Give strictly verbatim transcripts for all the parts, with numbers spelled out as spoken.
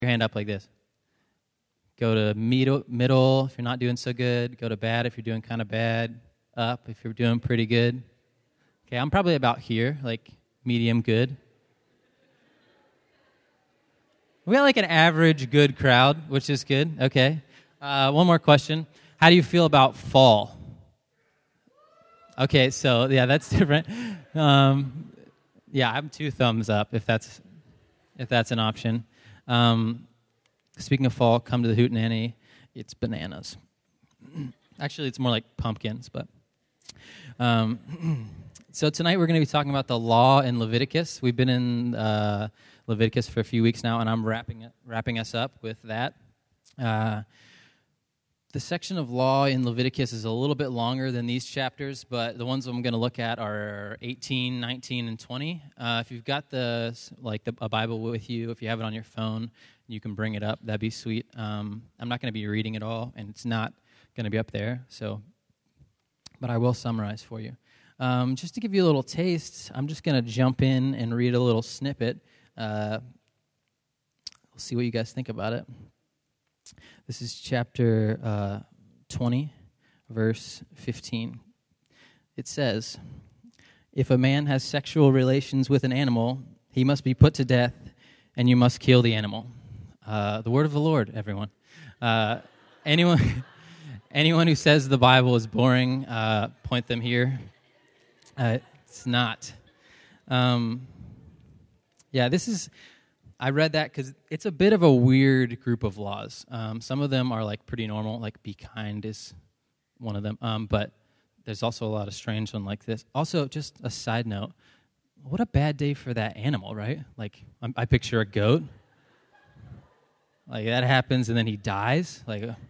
Your hand up like this. Go to middle, middle if you're not doing so good. Go to bad if you're doing kind of bad. Up if you're doing pretty good. Okay, I'm probably about here, like medium good. We got like an average good crowd, which is good. Okay. Uh, one more question. How do you feel about fall? Okay, so yeah, that's different. Um, yeah, I'm two thumbs up if that's if that's an option. Um, speaking of fall, come to the Hootenanny. It's bananas. Actually, it's more like pumpkins, but. Um, so tonight we're going to be talking about the law in Leviticus. We've been in uh, Leviticus for a few weeks now, and I'm wrapping it, wrapping us up with that. Uh, the section of law in Leviticus is a little bit longer than these chapters, but the ones I'm going to look at are eighteen, nineteen, and twenty. Uh, if you've got the like the, a Bible with you, if you have it on your phone, you can bring it up. That'd be sweet. Um, I'm not going to be reading it all, and it's not going to be up there, so. But I will summarize for you. Um, just to give you a little taste, I'm just going to jump in and read a little snippet. Uh, we'll see what you guys think about it. This is chapter uh, twenty, verse fifteen. It says, "If a man has sexual relations with an animal, he must be put to death, and you must kill the animal." Uh, the word of the Lord, everyone. Uh, anyone... Anyone who says the Bible is boring, uh, point them here. Uh, it's not. Um, yeah, this is, I read that because it's a bit of a weird group of laws. Um, some of them are like pretty normal, like be kind is one of them. Um, but there's also a lot of strange ones like this. Also, just a side note, what a bad day for that animal, right? Like, I, I picture a goat. Like, that happens and then he dies. Like, uh,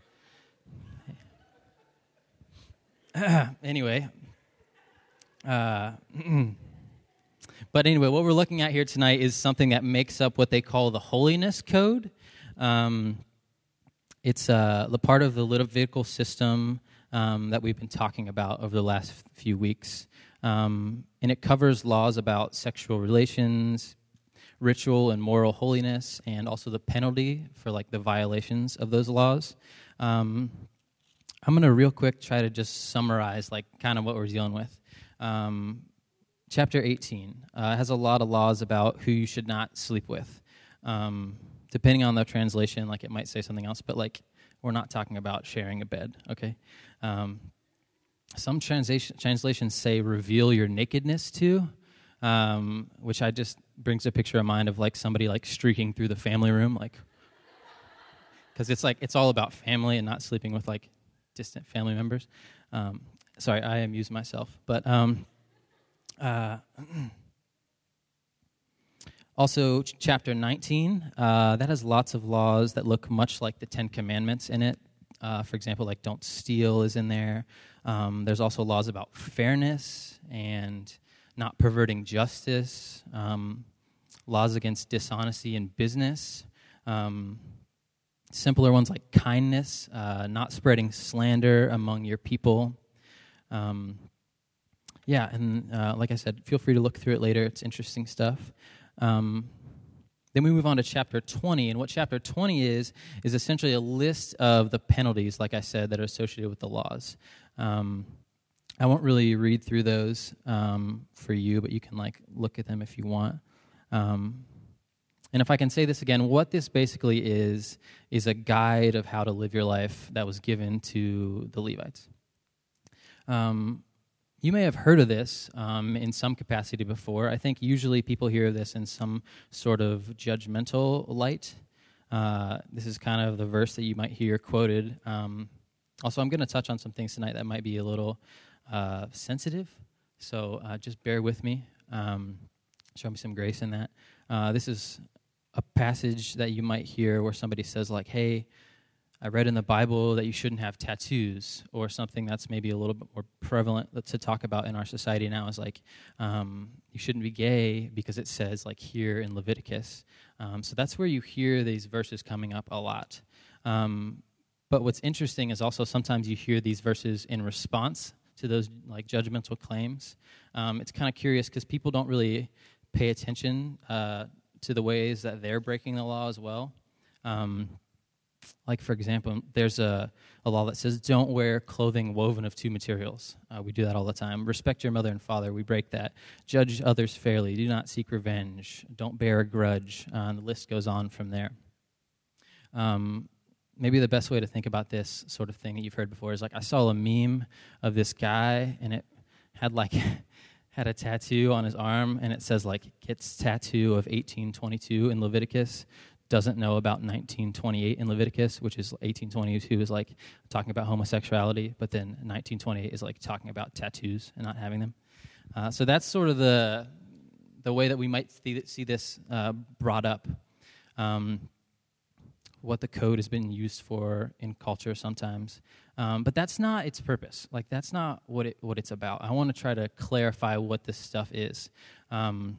anyway, uh, but anyway, what we're looking at here tonight is something that makes up what they call the Holiness Code. Um, it's uh, the part of the Levitical system um, that we've been talking about over the last few weeks, um, and it covers laws about sexual relations, ritual and moral holiness, and also the penalty for like the violations of those laws. Um, I'm going to real quick try to just summarize like kind of what we're dealing with. Um, chapter eighteen uh, has a lot of laws about who you should not sleep with. Um, depending on the translation, like it might say something else, but like we're not talking about sharing a bed, okay? Um, some translation, translations say reveal your nakedness to, um, which I just brings a picture of mind of like somebody like streaking through the family room, like, because it's like it's all about family and not sleeping with like distant family members. Um, sorry, I amuse myself. But um, uh, also, ch- chapter nineteen, uh, that has lots of laws that look much like the Ten Commandments in it. Uh, for example, like don't steal is in there. Um, there's also laws about fairness and not perverting justice, um, laws against dishonesty in business, um simpler ones like kindness, uh, not spreading slander among your people. Um, yeah, and uh, like I said, feel free to look through it later. It's interesting stuff. Um, then we move on to chapter twenty, and what chapter twenty is, is essentially a list of the penalties, like I said, that are associated with the laws. Um, I won't really read through those um, for you, but you can like look at them if you want. Um And if I can say this again, what this basically is, is a guide of how to live your life that was given to the Levites. Um, you may have heard of this um, in some capacity before. I think usually people hear this in some sort of judgmental light. Uh, this is kind of the verse that you might hear quoted. Um, also, I'm going to touch on some things tonight that might be a little uh, sensitive, so uh, just bear with me. Um, show me some grace in that. Uh, this is a passage that you might hear where somebody says like, hey, I read in the Bible that you shouldn't have tattoos, or something that's maybe a little bit more prevalent to talk about in our society now is like, um, you shouldn't be gay because it says like here in Leviticus. Um, so that's where you hear these verses coming up a lot. Um, but what's interesting is also sometimes you hear these verses in response to those like judgmental claims. Um, it's kind of curious because people don't really pay attention uh, to the ways that they're breaking the law as well. Um, like, for example, there's a, a law that says don't wear clothing woven of two materials. Uh, we do that all the time. Respect your mother and father. We break that. Judge others fairly. Do not seek revenge. Don't bear a grudge. Uh, and the list goes on from there. Um, maybe the best way to think about this sort of thing that you've heard before is like I saw a meme of this guy, and it had like had a tattoo on his arm, and it says like gets tattoo of eighteen twenty-two in Leviticus, doesn't know about nineteen twenty-eight in Leviticus, which is eighteen twenty-two is like talking about homosexuality, but then nineteen twenty-eight is like talking about tattoos and not having them. Uh, so that's sort of the the way that we might see, see this uh, brought up. Um, what the code has been used for in culture sometimes. Um, but that's not its purpose. Like, that's not what it what it's about. I want to try to clarify what this stuff is. Um,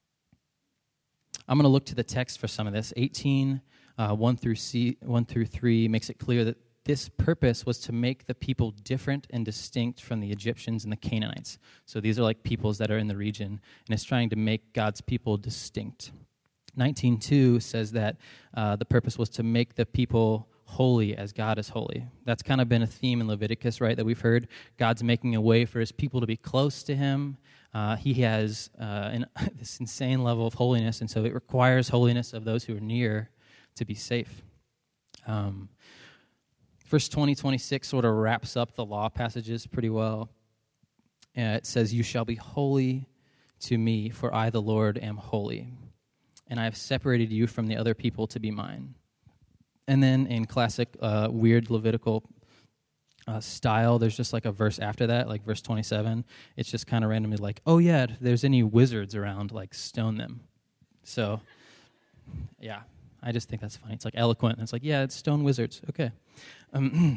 I'm going to look to the text for some of this. eighteen, uh, one through C, one through three makes it clear that this purpose was to make the people different and distinct from the Egyptians and the Canaanites. So these are like peoples that are in the region, and it's trying to make God's people distinct. nineteen two says that uh, the purpose was to make the people holy as God is holy. That's kind of been a theme in Leviticus, right, that we've heard. God's making a way for his people to be close to him. Uh, he has uh, an, this insane level of holiness, and so it requires holiness of those who are near to be safe. Um, verse twenty, twenty-six sort of wraps up the law passages pretty well. Uh, it says, "You shall be holy to me, for I, the Lord, am holy. And I have separated you from the other people to be mine." And then in classic uh, weird Levitical uh, style, there's just like a verse after that, like verse twenty-seven. It's just kind of randomly like, oh yeah, if there's any wizards around, like stone them. So, yeah, I just think that's funny. It's like eloquent. And it's like, yeah, it's stone wizards. Okay. Um,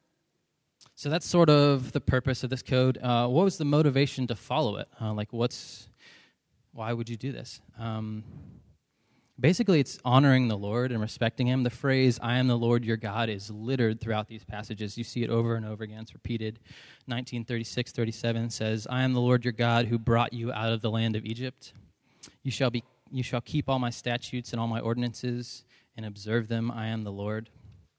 so that's sort of the purpose of this code. Uh, what was the motivation to follow it? Uh, like what's, why would you do this? Um Basically, it's honoring the Lord and respecting him. The phrase, "I am the Lord your God," is littered throughout these passages. You see it over and over again. It's repeated. nineteen thirty-six, thirty-seven says, "I am the Lord your God who brought you out of the land of Egypt. You shall be, you shall keep all my statutes and all my ordinances and observe them. I am the Lord."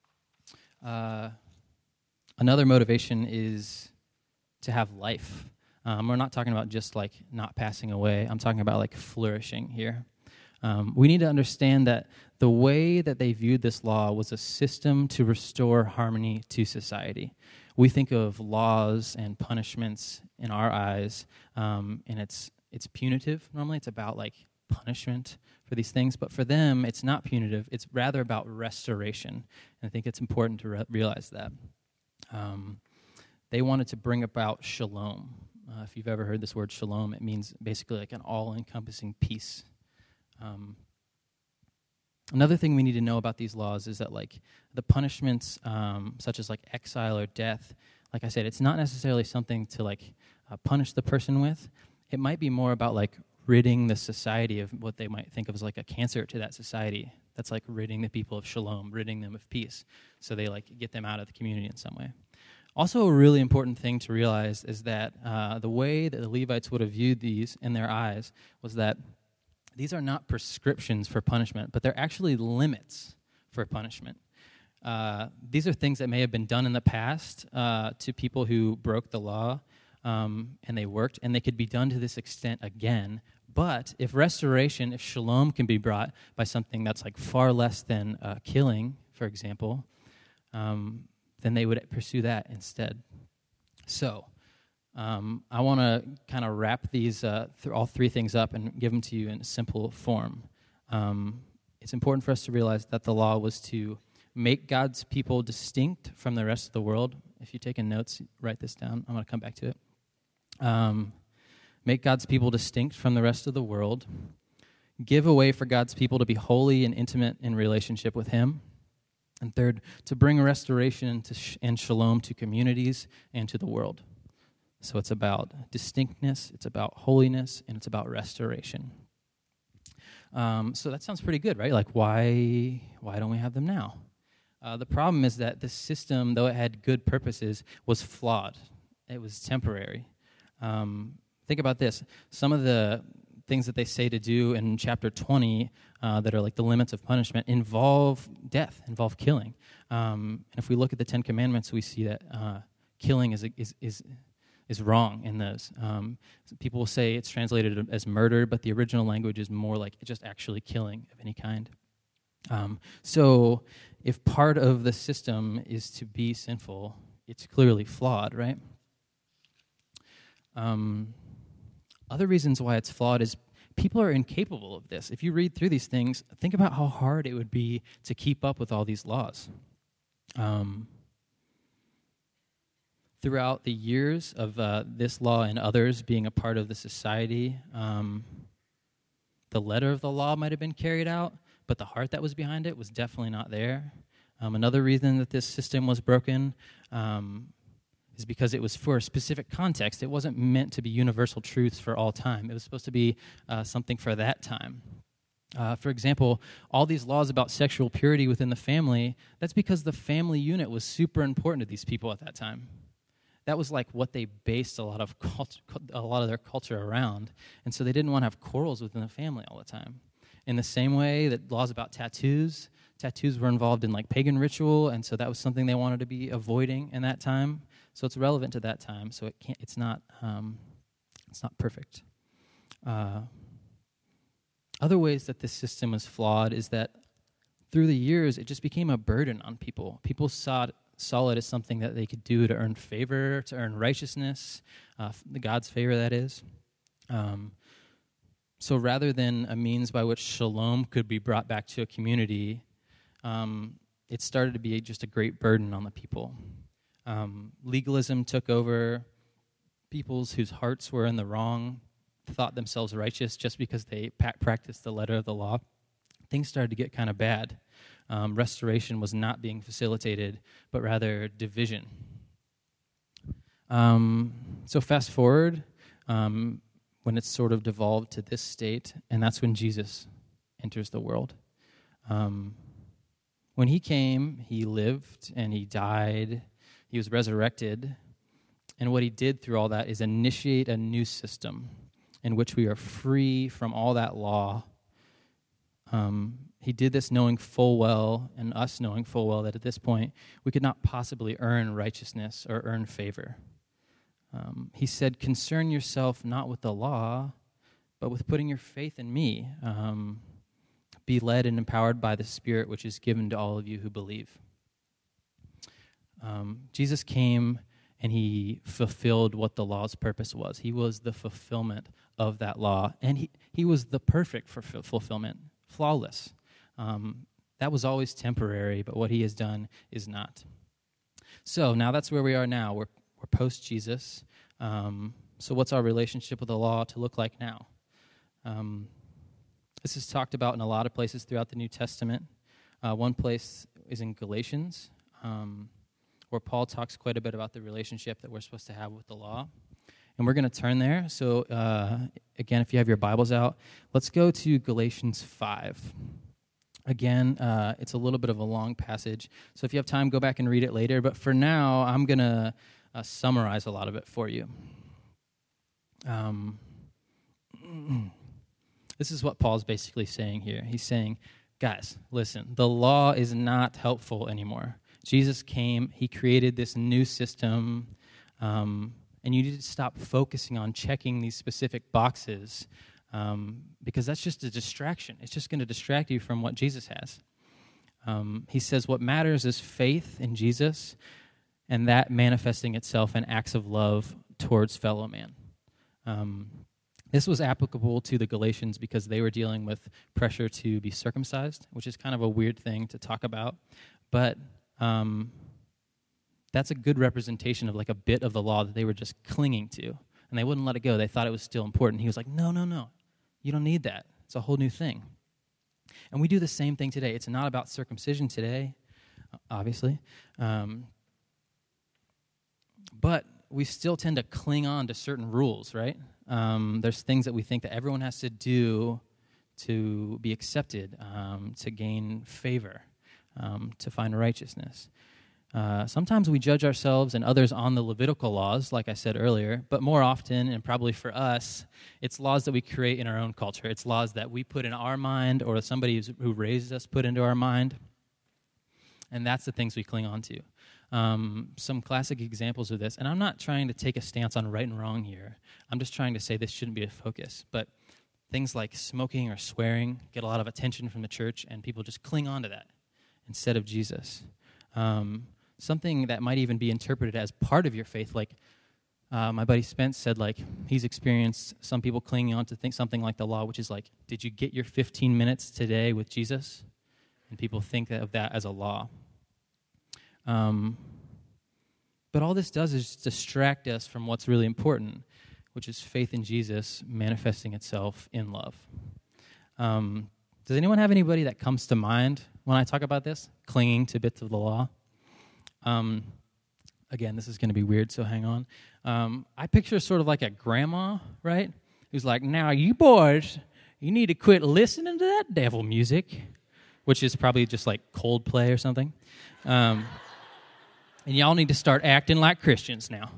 Uh, another motivation is to have life. Um, we're not talking about just like not passing away. I'm talking about like flourishing here. Um, we need to understand that the way that they viewed this law was a system to restore harmony to society. We think of laws and punishments in our eyes, um, and it's it's punitive. Normally, it's about like punishment for these things, but for them, it's not punitive. It's rather about restoration, and I think it's important to re- realize that. Um, they wanted to bring about shalom. Uh, if you've ever heard this word shalom, it means basically like an all-encompassing peace. Um, another thing we need to know about these laws is that, like, the punishments, um, such as like exile or death, like I said, it's not necessarily something to like uh, punish the person with. It might be more about like ridding the society of what they might think of as like a cancer to that society. That's like ridding the people of shalom, ridding them of peace, so they like get them out of the community in some way. Also, a really important thing to realize is that uh, the way that the Levites would have viewed these in their eyes was that these are not prescriptions for punishment, but they're actually limits for punishment. Uh, these are things that may have been done in the past uh, to people who broke the law, um, and they worked, and they could be done to this extent again. But if restoration, if shalom can be brought by something that's like far less than uh, killing, for example, um, then they would pursue that instead. So, Um, I want to kind of wrap these uh, th- all three things up and give them to you in a simple form. Um, it's important for us to realize that the law was to make God's people distinct from the rest of the world. If you're taking notes, write this down. I'm going to come back to it. Um, make God's people distinct from the rest of the world. Give a way for God's people to be holy and intimate in relationship with him. And third, to bring restoration to sh- and shalom to communities and to the world. So it's about distinctness, it's about holiness, and it's about restoration. Um, so that sounds pretty good, right? Like, why why don't we have them now? Uh, the problem is that the system, though it had good purposes, was flawed. It was temporary. Um, think about this. Some of the things that they say to do in chapter twenty uh, that are like the limits of punishment involve death, involve killing. Um, and if we look at the Ten Commandments, we see that uh, killing is is is is wrong in those. Um, people will say it's translated as murder, but the original language is more like just actually killing of any kind. Um, so if part of the system is to be sinful, it's clearly flawed, right? Um, other reasons why it's flawed is people are incapable of this. If you read through these things, think about how hard it would be to keep up with all these laws. Um, throughout the years of uh, this law and others being a part of the society, um, the letter of the law might have been carried out, but the heart that was behind it was definitely not there. Um, another reason that this system was broken um, is because it was for a specific context. It wasn't meant to be universal truths for all time. It was supposed to be uh, something for that time. Uh, for example, all these laws about sexual purity within the family, that's because the family unit was super important to these people at that time. That was like what they based a lot of cult- a lot of their culture around, and so they didn't want to have quarrels within the family all the time. In the same way that laws about tattoos, tattoos were involved in like pagan ritual, and so that was something they wanted to be avoiding in that time. So it's relevant to that time. So it can't. It's not. Um, it's not perfect. Uh, other ways that this system is flawed is that through the years it just became a burden on people. People saw it, saw it as something that they could do to earn favor, to earn righteousness, uh, the God's favor, that is. Um, so rather than a means by which shalom could be brought back to a community, um, it started to be just a great burden on the people. Um, legalism took over. Peoples whose hearts were in the wrong thought themselves righteous just because they pa- practiced the letter of the law. Things started to get kind of bad. Um, restoration was not being facilitated, but rather division. Um, so fast forward, um, when it's sort of devolved to this state, and that's when Jesus enters the world. Um, when he came, he lived and he died. He was resurrected. And what he did through all that is initiate a new system in which we are free from all that law. Um, he did this knowing full well, and us knowing full well, that at this point we could not possibly earn righteousness or earn favor. Um, he said, concern yourself not with the law, but with putting your faith in me. Um, be led and empowered by the Spirit, which is given to all of you who believe. Um, Jesus came and he fulfilled what the law's purpose was. He was the fulfillment of that law, and he, he was the perfect for fulfillment, flawless. Um, that was always temporary, but what he has done is not. So now that's where we are now. We're, we're post-Jesus. Um, so what's our relationship with the law to look like now? Um, this is talked about in a lot of places throughout the New Testament. Uh, one place is in Galatians, um, where Paul talks quite a bit about the relationship that we're supposed to have with the law. And we're going to turn there. So, uh, again, if you have your Bibles out, let's go to Galatians five. Again, uh, it's a little bit of a long passage. So if you have time, go back and read it later. But for now, I'm going to uh, summarize a lot of it for you. Um, this is what Paul's basically saying here. He's saying, guys, listen, the law is not helpful anymore. Jesus came, he created this new system, um, and you need to stop focusing on checking these specific boxes, um, because that's just a distraction. It's just going to distract you from what Jesus has. Um, he says what matters is faith in Jesus, and that manifesting itself in acts of love towards fellow man. Um, this was applicable to the Galatians because they were dealing with pressure to be circumcised, which is kind of a weird thing to talk about, but Um, that's a good representation of like a bit of the law that they were just clinging to, and they wouldn't let it go. They thought it was still important. He was like, no, no, no, you don't need that. It's a whole new thing. And we do the same thing today. It's not about circumcision today, obviously, um, but we still tend to cling on to certain rules, right? Um, there's things that we think that everyone has to do to be accepted, um, to gain favor. Um, to find righteousness. Uh, sometimes we judge ourselves and others on the Levitical laws, like I said earlier, but more often, and probably for us, it's laws that we create in our own culture. It's laws that we put in our mind or somebody who's, who raised us put into our mind, and that's the things we cling on to. Um, some classic examples of this, and I'm not trying to take a stance on right and wrong here. I'm just trying to say this shouldn't be a focus, but things like smoking or swearing get a lot of attention from the church, and people just cling on to that instead of Jesus. Um, something that might even be interpreted as part of your faith, like uh, my buddy Spence said, like he's experienced some people clinging on to think something like the law, which is like, did you get your fifteen minutes today with Jesus? And people think of that as a law. Um, but all this does is distract us from what's really important, which is faith in Jesus manifesting itself in love. Um, does anyone have anybody that comes to mind when I talk about this, clinging to bits of the law? Um, again, this is going to be weird, so hang on. Um, I picture sort of like a grandma, right, who's like, now you boys, you need to quit listening to that devil music, which is probably just like Coldplay or something. Um, and y'all need to start acting like Christians now.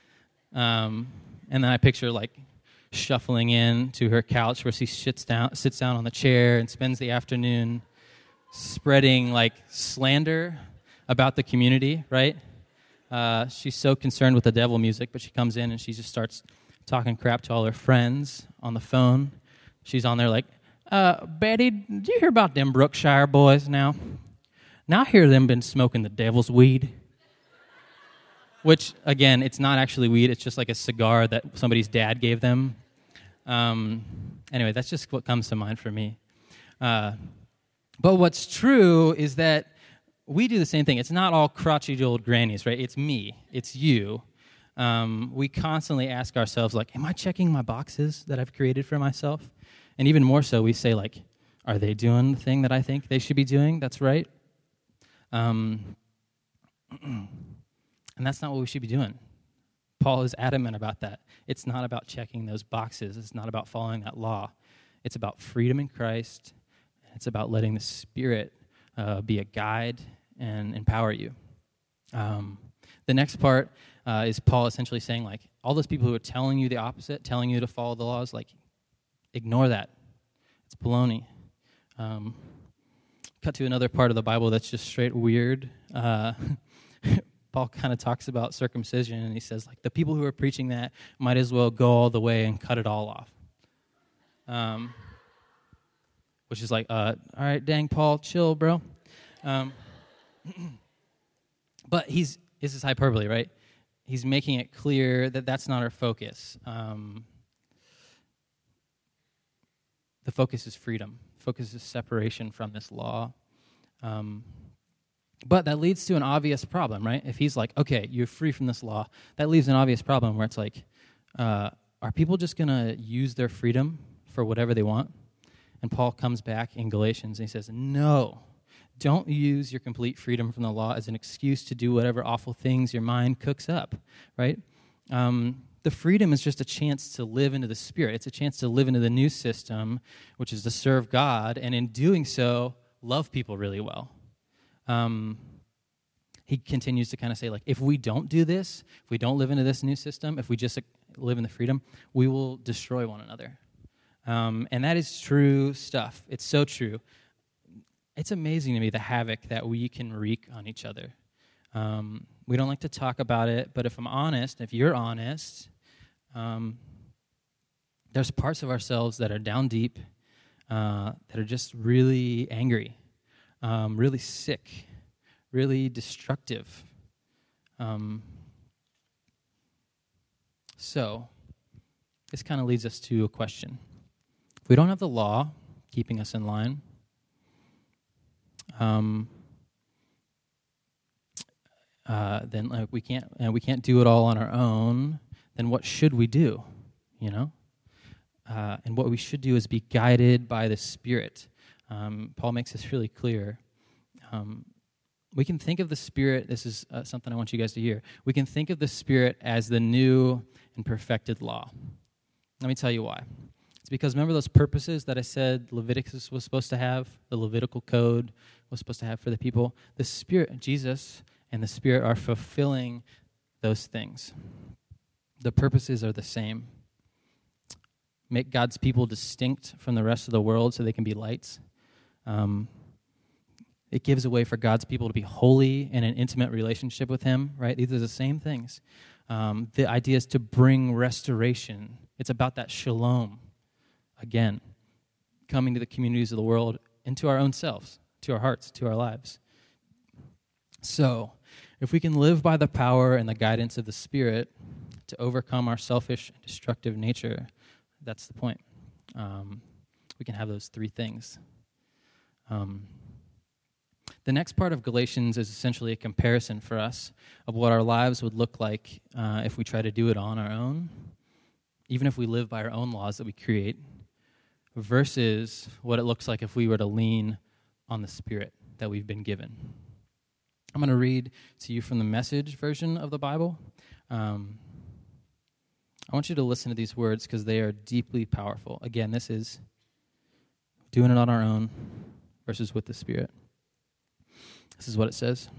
Um, and then I picture like shuffling in to her couch where she sits down, sits down on the chair and spends the afternoon spreading like slander about the community, right? Uh, she's so concerned with the devil music, but she comes in and she just starts talking crap to all her friends on the phone. She's on there like, uh, Betty, did you hear about them Brookshire boys now? Now I hear them been smoking the devil's weed. Which, again, it's not actually weed. It's just like a cigar that somebody's dad gave them. Um, anyway, that's just what comes to mind for me. Uh, but what's true is that we do the same thing. It's not all crotchety old grannies, right? It's me. It's you. Um, we constantly ask ourselves, like, am I checking my boxes that I've created for myself? And even more so, we say, like, are they doing the thing that I think they should be doing? That's right. Um, and that's not what we should be doing. Paul is adamant about that. It's not about checking those boxes. It's not about following that law. It's about freedom in Christ. It's about letting the Spirit uh, be a guide and empower you. Um, the next part uh, is Paul essentially saying, like, all those people who are telling you the opposite, telling you to follow the laws, like, ignore that. It's baloney. Um, cut to another part of the Bible that's just straight weird. Uh, Paul kind of talks about circumcision, and he says, like, the people who are preaching that might as well go all the way and cut it all off. Um, which is like, uh, all right, dang, Paul, chill, bro. Um, but he's, this is hyperbole, right? He's making it clear that that's not our focus. Um, the focus is freedom. Focus is separation from this law. Um, but that leads to an obvious problem, right? If he's like, okay, you're free from this law, that leaves an obvious problem where it's like, uh, are people just going to use their freedom for whatever they want? And Paul comes back in Galatians and he says, no, don't use your complete freedom from the law as an excuse to do whatever awful things your mind cooks up, right? Um, the freedom is just a chance to live into the Spirit. It's a chance to live into the new system, which is to serve God, and in doing so, love people really well. Um, he continues to kind of say, like, if we don't do this, if we don't live into this new system, if we just live in the freedom, we will destroy one another. Um, and that is true stuff. It's so true. It's amazing to me the havoc that we can wreak on each other. Um, we don't like to talk about it, but if I'm honest, if you're honest, um, there's parts of ourselves that are down deep, uh, that are just really angry, um, really sick, really destructive. Um, so, this kind of leads us to a question. If we don't have the law keeping us in line, um, uh, then like, we can't uh, we can't do it all on our own. Then what should we do? You know, uh, and what we should do is be guided by the Spirit. Um, Paul makes this really clear. Um, we can think of the Spirit. This is uh, something I want you guys to hear. We can think of the Spirit as the new and perfected law. Let me tell you why. It's because remember those purposes that I said Leviticus was supposed to have, the Levitical code was supposed to have for the people? The Spirit, Jesus, and the Spirit are fulfilling those things. The purposes are the same. Make God's people distinct from the rest of the world so they can be lights. Um, it gives a way for God's people to be holy in an intimate relationship with him, right? These are the same things. Um, the idea is to bring restoration. It's about that shalom, again, coming to the communities of the world and to our own selves, to our hearts, to our lives. So, if we can live by the power and the guidance of the Spirit to overcome our selfish and destructive nature, that's the point. Um, we can have those three things. Um, the next part of Galatians is essentially a comparison for us of what our lives would look like uh, if we try to do it on our own, even if we live by our own laws that we create, versus what it looks like if we were to lean on the Spirit that we've been given. I'm going to read to you from the Message version of the Bible. Um, I want you to listen to these words because they are deeply powerful. Again, this is doing it on our own versus with the Spirit. This is what it says.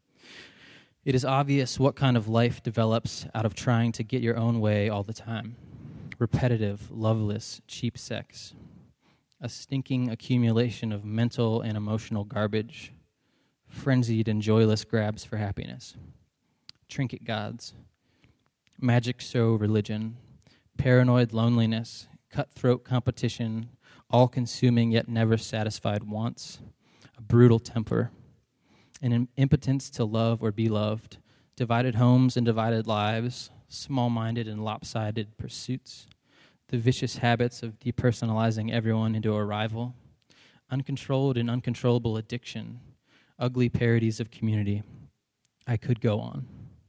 It is obvious what kind of life develops out of trying to get your own way all the time. Repetitive, loveless, cheap sex. A stinking accumulation of mental and emotional garbage. Frenzied and joyless grabs for happiness. Trinket gods. Magic show religion. Paranoid loneliness. Cutthroat competition. All-consuming yet never satisfied wants. A brutal temper. An impotence to love or be loved. Divided homes and divided lives. Small-minded and lopsided pursuits. The vicious habits of depersonalizing everyone into a rival. Uncontrolled and uncontrollable addiction. Ugly parodies of community. I could go on.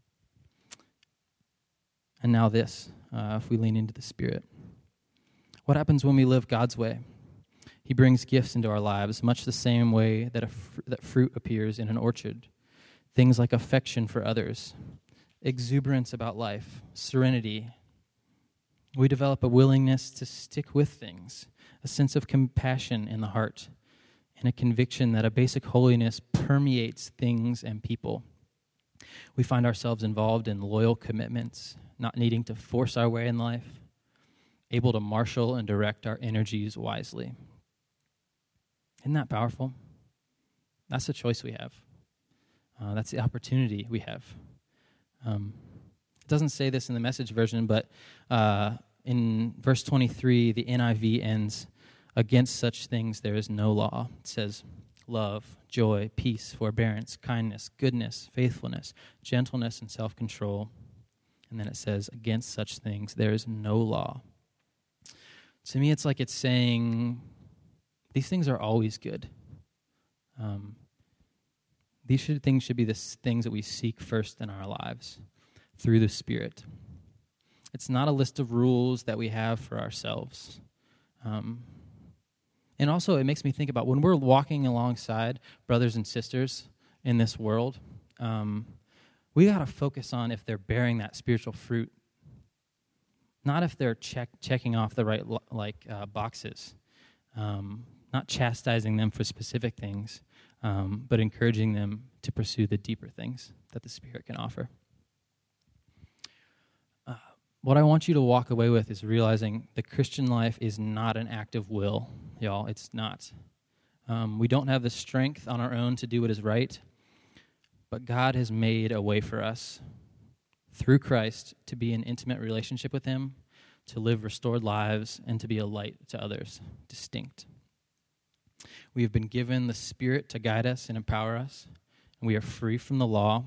And now this, uh, if we lean into the Spirit. What happens when we live God's way? He brings gifts into our lives, much the same way that a fr- that fruit appears in an orchard. Things like affection for others, exuberance about life, serenity. We develop a willingness to stick with things, a sense of compassion in the heart, and a conviction that a basic holiness permeates things and people. We find ourselves involved in loyal commitments, not needing to force our way in life, able to marshal and direct our energies wisely. Isn't that powerful? That's the choice we have. Uh, that's the opportunity we have. Um, it doesn't say this in the Message version, but uh, in verse twenty-three, the N I V ends, against such things there is no law. It says, love, joy, peace, forbearance, kindness, goodness, faithfulness, gentleness, and self-control. And then it says, against such things there is no law. To me, it's like it's saying, these things are always good. Um, these should, things should be the things that we seek first in our lives through the Spirit. It's not a list of rules that we have for ourselves. Um, and also, it makes me think about when we're walking alongside brothers and sisters in this world, um, we got to focus on if they're bearing that spiritual fruit, not if they're check, checking off the right like uh, boxes. Um, not chastising them for specific things, um, but encouraging them to pursue the deeper things that the Spirit can offer. Uh, what I want you to walk away with is realizing the Christian life is not an act of will, y'all. It's not. Um, we don't have the strength on our own to do what is right, but God has made a way for us through Christ to be in intimate relationship with Him, to live restored lives, and to be a light to others, distinct. We have been given the Spirit to guide us and empower us, and we are free from the law.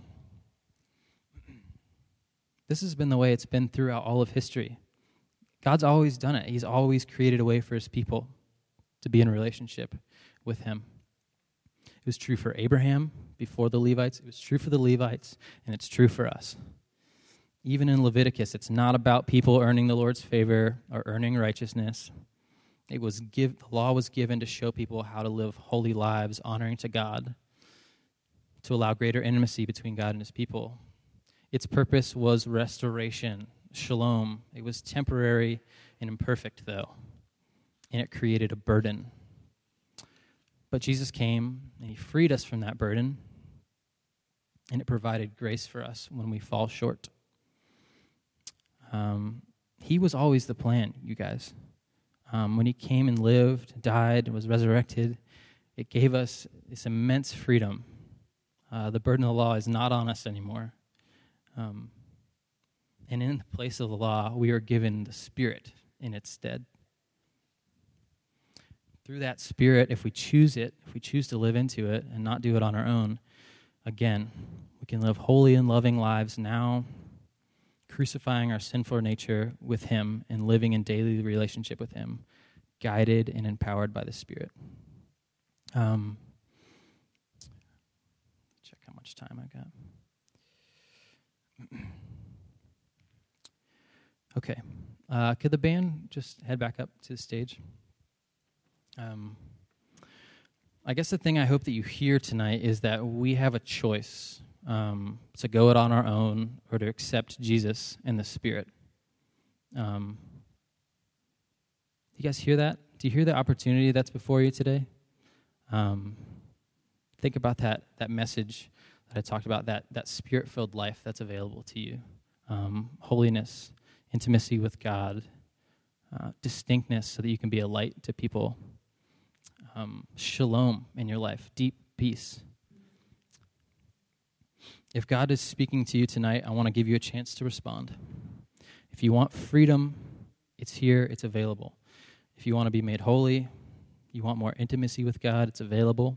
This has been the way it's been throughout all of history. God's always done it. He's always created a way for His people to be in a relationship with Him. It was true for Abraham before the Levites. It was true for the Levites, and it's true for us. Even in Leviticus, it's not about people earning the Lord's favor or earning righteousness. It was give, the law was given to show people how to live holy lives, honoring to God, to allow greater intimacy between God and His people. Its purpose was restoration, shalom. It was temporary and imperfect, though, and it created a burden. But Jesus came, and He freed us from that burden. and it provided grace for us when we fall short. Um, he was always the plan, you guys. Um, when he came and lived, died, and was resurrected, it gave us this immense freedom. Uh, the burden of the law is not on us anymore. Um, and in the place of the law, we are given the Spirit in its stead. Through that Spirit, if we choose it, if we choose to live into it and not do it on our own, again, we can live holy and loving lives now, crucifying our sinful nature with Him and living in daily relationship with Him, guided and empowered by the Spirit. Um, check how much time I got. Okay. Uh, could the band just head back up to the stage? Um, I guess the thing I hope that you hear tonight is that we have a choice um, to go it on our own or to accept Jesus and the Spirit. Um, do you guys hear that? Do you hear the opportunity that's before you today? Um, think about that that message that I talked about, that, that Spirit-filled life that's available to you. Um, holiness, intimacy with God, uh, distinctness so that you can be a light to people. Um, shalom in your life, deep peace. If God is speaking to you tonight, I want to give you a chance to respond. If you want freedom, it's here, it's available. If you want to be made holy, you want more intimacy with God, it's available.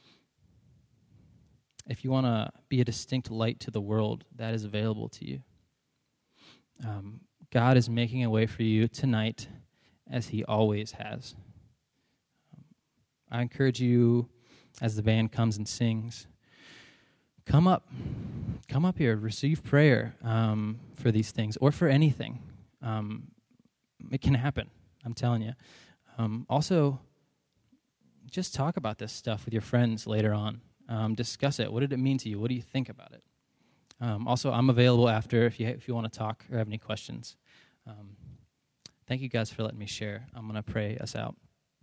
If you want to be a distinct light to the world, that is available to you. Um, God is making a way for you tonight as He always has. I encourage you, as the band comes and sings, come up. Come up here, receive prayer um, for these things or for anything. Um, it can happen, I'm telling you. Um, also, just talk about this stuff with your friends later on. Um, discuss it. What did it mean to you? What do you think about it? Um, also, I'm available after if you if you want to talk or have any questions. Um, thank you guys for letting me share. I'm going to pray us out.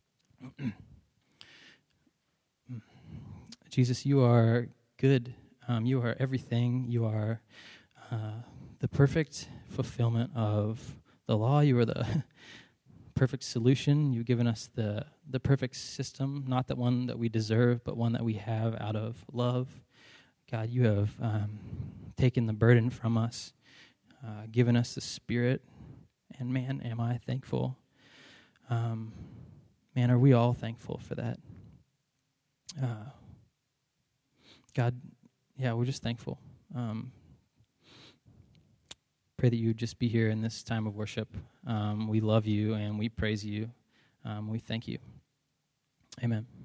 Jesus, you are good. Um, you are everything. You are uh, the perfect fulfillment of the law. You are the perfect solution. You've given us the, the perfect system, not the one that we deserve, but one that we have out of love. God, you have um, taken the burden from us, uh, given us the Spirit, and man, am I thankful. Um, man, are we all thankful for that? Uh, God, yeah, we're just thankful. Um, pray that you would just be here in this time of worship. Um, we love you and we praise you. Um, we thank you. Amen.